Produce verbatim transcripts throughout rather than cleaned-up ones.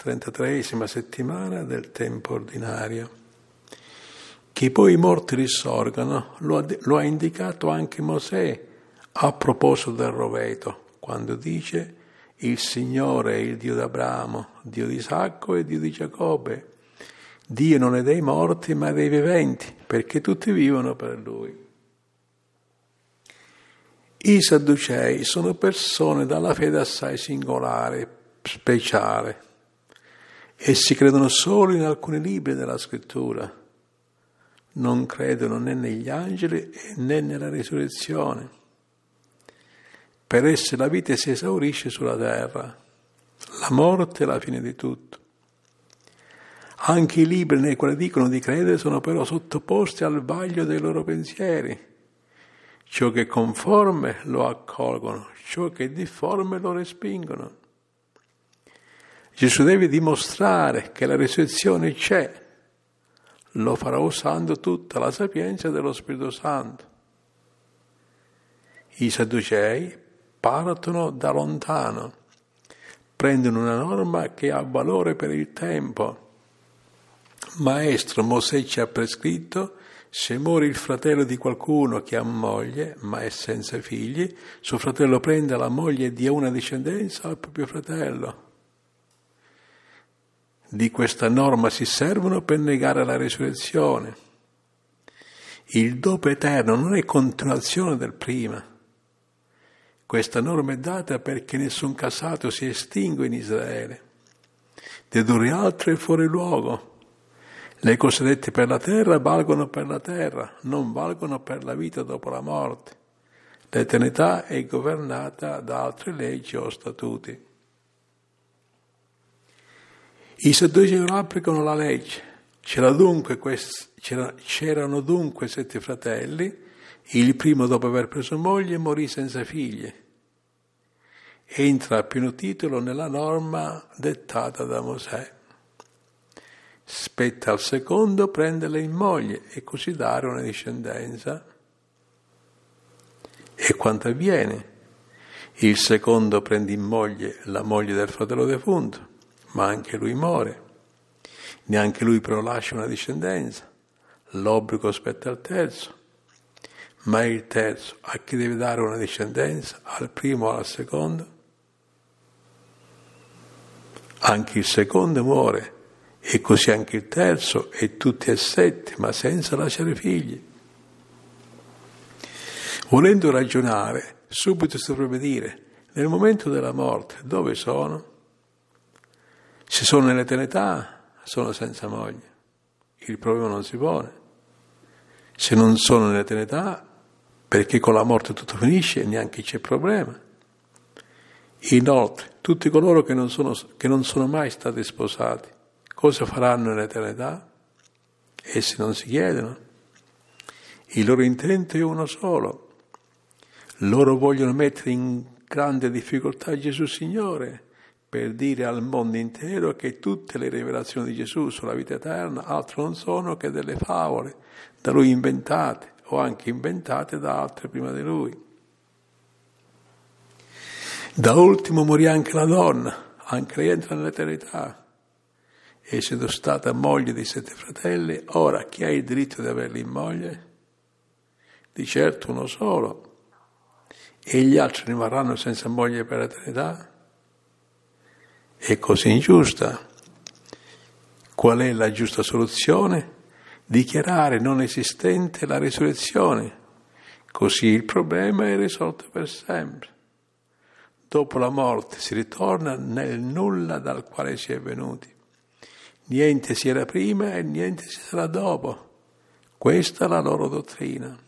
trentatreesima settimana del tempo ordinario. Che poi i morti risorgano lo ha, lo ha indicato anche Mosè a proposito del roveto, quando dice: il Signore è il Dio d'Abramo, Dio di Isacco e Dio di Giacobbe. Dio non è dei morti ma dei viventi, perché tutti vivono per Lui. I Sadducei sono persone dalla fede assai singolare, speciale. Essi credono solo in alcuni libri della Scrittura. Non credono né negli angeli né nella risurrezione. Per essi la vita si esaurisce sulla terra. La morte è la fine di tutto. Anche i libri nei quali dicono di credere sono però sottoposti al vaglio dei loro pensieri. Ciò che è conforme lo accolgono, ciò che è difforme lo respingono. Gesù deve dimostrare che la risurrezione c'è. Lo farà usando tutta la sapienza dello Spirito Santo. I Sadducei partono da lontano, prendono una norma che ha valore per il tempo. Maestro, Mosè ci ha prescritto: se muore il fratello di qualcuno che ha moglie, ma è senza figli, suo fratello prenda la moglie e dia una discendenza al proprio fratello. Di questa norma si servono per negare la risurrezione. Il dopo eterno non è continuazione del prima. Questa norma è data perché nessun casato si estingue in Israele. Dedurre altro è fuori luogo. Le cose dette per la terra valgono per la terra, non valgono per la vita dopo la morte. L'eternità è governata da altre leggi o statuti. I Sadducei non applicano la legge. C'era dunque quest... C'era... C'erano dunque sette fratelli. Il primo, dopo aver preso moglie, morì senza figli. Entra a pieno titolo nella norma dettata da Mosè. Spetta al secondo prenderla in moglie e così dare una discendenza. E quanto avviene? Il secondo prende in moglie la moglie del fratello defunto, ma anche lui muore. Neanche lui però lascia una discendenza. L'obbligo spetta al terzo. Ma il terzo a chi deve dare una discendenza? Al primo o al secondo? Anche il secondo muore. E così anche il terzo, e tutti e sette, ma senza lasciare figli. Volendo ragionare, subito si dovrebbe dire: nel momento della morte, dove sono? Se sono nell'eternità, sono senza moglie. Il problema non si pone. Se non sono nell'eternità, perché con la morte tutto finisce, neanche c'è problema. Inoltre, tutti coloro che non sono, che non sono mai stati sposati, cosa faranno nell'eternità? Essi non si chiedono. Il loro intento è uno solo. Loro vogliono mettere in grande difficoltà Gesù Signore per dire al mondo intero che tutte le rivelazioni di Gesù sulla vita eterna altro non sono che delle favole da Lui inventate o anche inventate da altri prima di Lui. Da ultimo morì anche la donna, anche lei entra nell'eternità. Essendo stata moglie di sette fratelli, ora chi ha il diritto di averli in moglie? Di certo uno solo. E gli altri rimarranno senza moglie per l'eternità? È così ingiusta. Qual è la giusta soluzione? Dichiarare non esistente la risurrezione. Così il problema è risolto per sempre. Dopo la morte si ritorna nel nulla dal quale si è venuti. Niente si era prima e niente si sarà dopo. Questa è la loro dottrina.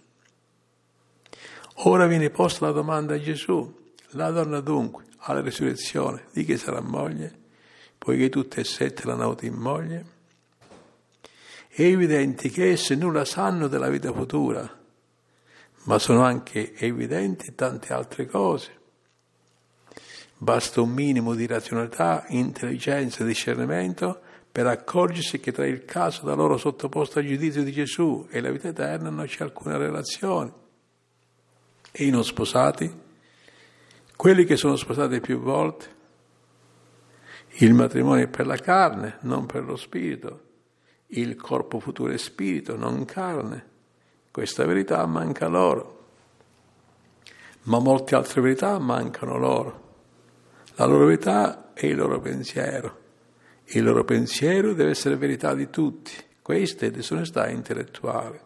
Ora viene posta la domanda a Gesù. La donna dunque, alla risurrezione, di chi sarà moglie? Poiché tutte e sette l'hanno avuta in moglie? È evidente che esse nulla sanno della vita futura, ma sono anche evidenti tante altre cose. Basta un minimo di razionalità, intelligenza e discernimento per accorgersi che tra il caso da loro sottoposto al giudizio di Gesù e la vita eterna non c'è alcuna relazione. E i non sposati? Quelli che sono sposati più volte? Il matrimonio è per la carne, non per lo spirito. Il corpo futuro è spirito, non carne. Questa verità manca loro. Ma molte altre verità mancano loro. La loro verità è il loro pensiero. Il loro pensiero deve essere verità di tutti. Questa è disonestà intellettuale.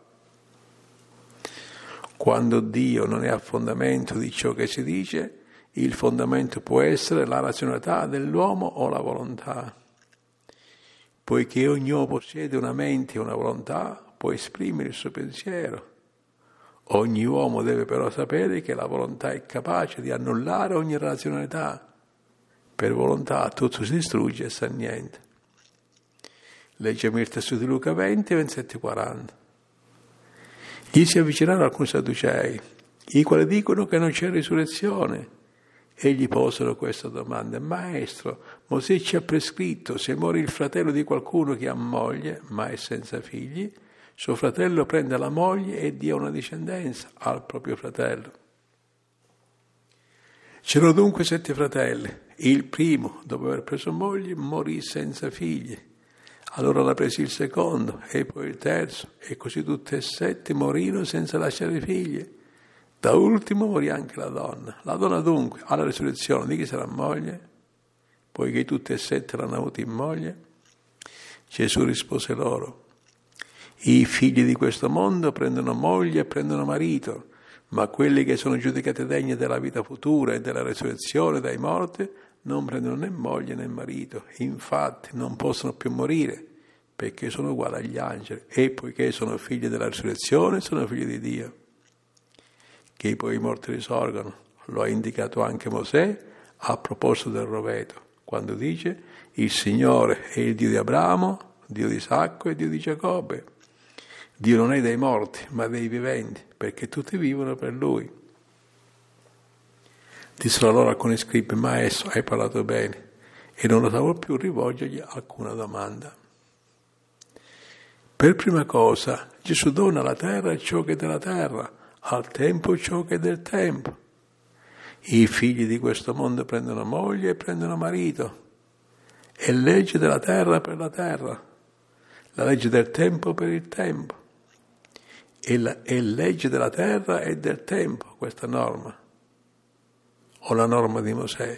Quando Dio non è a fondamento di ciò che si dice, il fondamento può essere la razionalità dell'uomo o la volontà. Poiché ognuno possiede una mente e una volontà, può esprimere il suo pensiero. Ogni uomo deve però sapere che la volontà è capace di annullare ogni razionalità. Per volontà tutto si distrugge e sa niente. Leggiamo il testo di Luca venti, ventisette quaranta. Gli si avvicinarono alcuni sadducei, i quali dicono che non c'è risurrezione. E gli posero questa domanda: Maestro, Mosè ci ha prescritto, se muore il fratello di qualcuno che ha moglie, ma è senza figli, suo fratello prenda la moglie e dia una discendenza al proprio fratello. C'erano dunque sette fratelli. Il primo, dopo aver preso moglie, morì senza figli. Allora la prese il secondo, e poi il terzo, e così tutte e sette morirono senza lasciare figli. Da ultimo morì anche la donna. La donna dunque, alla risurrezione, di chi sarà moglie? Poiché tutte e sette l'hanno avuta in moglie? Gesù rispose loro: i figli di questo mondo prendono moglie e prendono marito, ma quelli che sono giudicati degni della vita futura e della risurrezione dai morti non prendono né moglie né marito. Infatti non possono più morire, perché sono uguali agli angeli, e poiché sono figli della risurrezione, sono figli di Dio. Che poi i morti risorgono, lo ha indicato anche Mosè a proposito del roveto, quando dice: il Signore è il Dio di Abramo, Dio di Isacco e Dio di Giacobbe. Dio non è dei morti, ma dei viventi, perché tutti vivono per Lui. Dissero allora alcuni scribi: Maestro, hai parlato bene, e non osavo più rivolgergli alcuna domanda. Per prima cosa, Gesù dona alla terra ciò che è della terra, al tempo ciò che è del tempo. I figli di questo mondo prendono moglie e prendono marito. È legge della terra per la terra, la legge del tempo per il tempo. È, la, è legge della terra e del tempo questa norma, o la norma di Mosè.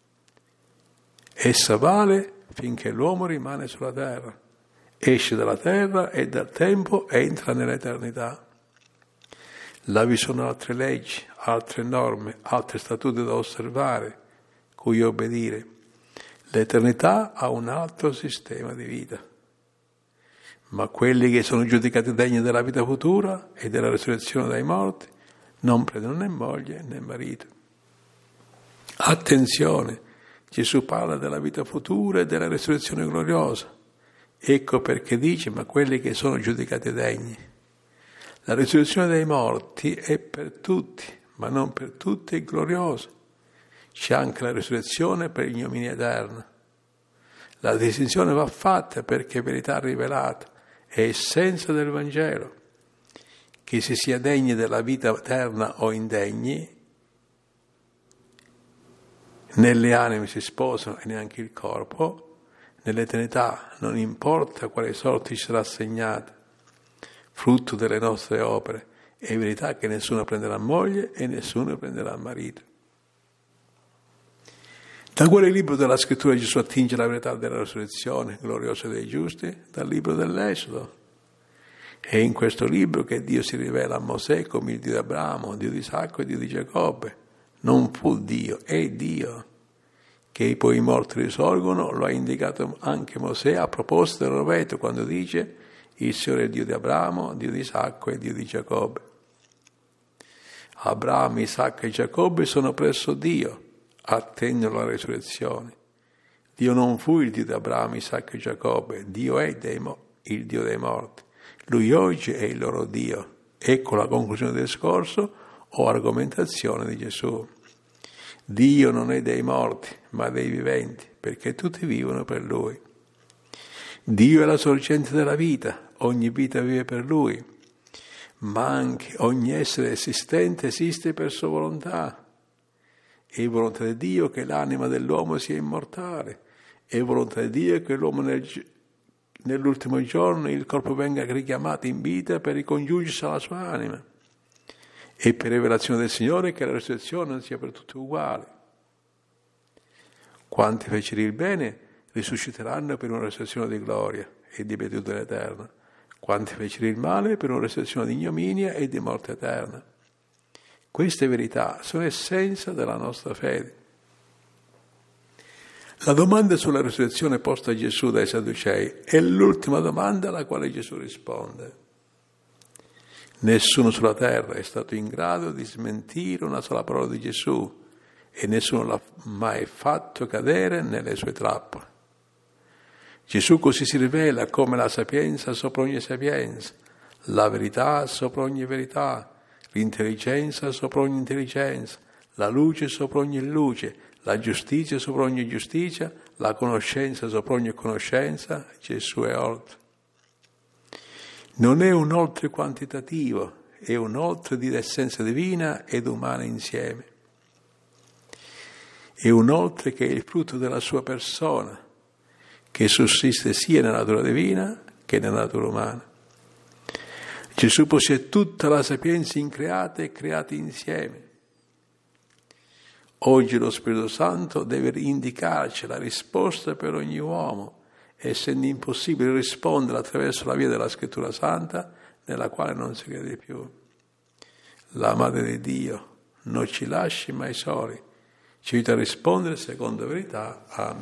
Essa vale finché l'uomo rimane sulla terra. Esce dalla terra e dal tempo entra nell'eternità. Là vi sono altre leggi, altre norme, altri statuti da osservare, cui obbedire. L'eternità ha un altro sistema di vita. Ma quelli che sono giudicati degni della vita futura e della risurrezione dai morti non prendono né moglie né marito. Attenzione, Gesù parla della vita futura e della risurrezione gloriosa. Ecco perché dice: ma quelli che sono giudicati degni. La risurrezione dei morti è per tutti, ma non per tutti è gloriosa. C'è anche la risurrezione per l'ignominia eterna. La distinzione va fatta perché è verità rivelata, è essenza del Vangelo. Che si sia degni della vita eterna o indegni, né le anime si sposano e neanche il corpo. Nell'eternità non importa quale sorte ci sarà assegnata, frutto delle nostre opere. È verità che nessuno prenderà moglie e nessuno prenderà marito. Da quale libro della scrittura Gesù attinge la verità della risurrezione gloriosa dei giusti? Dal libro dell'Esodo. È in questo libro che Dio si rivela a Mosè come il Dio di Abramo, Dio di Isacco e Dio di Giacobbe. Non fu Dio, è Dio. Che poi i morti risorgono, lo ha indicato anche Mosè a proposito del roveto, quando dice: il Signore è il Dio di Abramo, Dio di Isacco e Dio di Giacobbe. Abramo, Isacco e Giacobbe sono presso Dio, attendono la risurrezione. Dio non fu il Dio di Abramo, Isacco e Giacobbe, Dio è dei mo- il Dio dei morti. Lui oggi è il loro Dio. Ecco la conclusione del discorso o argomentazione di Gesù. Dio non è dei morti, ma dei viventi, perché tutti vivono per Lui. Dio è la sorgente della vita, ogni vita vive per Lui, ma anche ogni essere esistente esiste per sua volontà. È volontà di Dio che l'anima dell'uomo sia immortale, È volontà di Dio che l'uomo nel, nell'ultimo giorno il corpo venga richiamato in vita per ricongiungersi alla sua anima. E per rivelazione del Signore che la resurrezione non sia per tutti uguale. Quanti fecero il bene risusciteranno per una resurrezione di gloria e di beatitudine eterna. Quanti fecero il male per una resurrezione di ignominia e di morte eterna. Queste verità sono essenza della nostra fede. La domanda sulla resurrezione posta a Gesù dai Sadducei è l'ultima domanda alla quale Gesù risponde. Nessuno sulla terra è stato in grado di smentire una sola parola di Gesù e nessuno l'ha mai fatto cadere nelle sue trappole. Gesù così si rivela come la sapienza sopra ogni sapienza, la verità sopra ogni verità, l'intelligenza sopra ogni intelligenza, la luce sopra ogni luce, la giustizia sopra ogni giustizia, la conoscenza sopra ogni conoscenza. Gesù è oltre. Non è un oltre quantitativo, è un oltre di essenza divina ed umana insieme. È un oltre che è il frutto della sua persona, che sussiste sia nella natura divina che nella natura umana. Gesù possiede tutta la sapienza increata e creata insieme. Oggi lo Spirito Santo deve indicarci la risposta per ogni uomo, essendo impossibile rispondere attraverso la via della Scrittura Santa, nella quale non si crede più. La Madre di Dio non ci lasci mai soli, ci aiuta a rispondere secondo verità. Amen.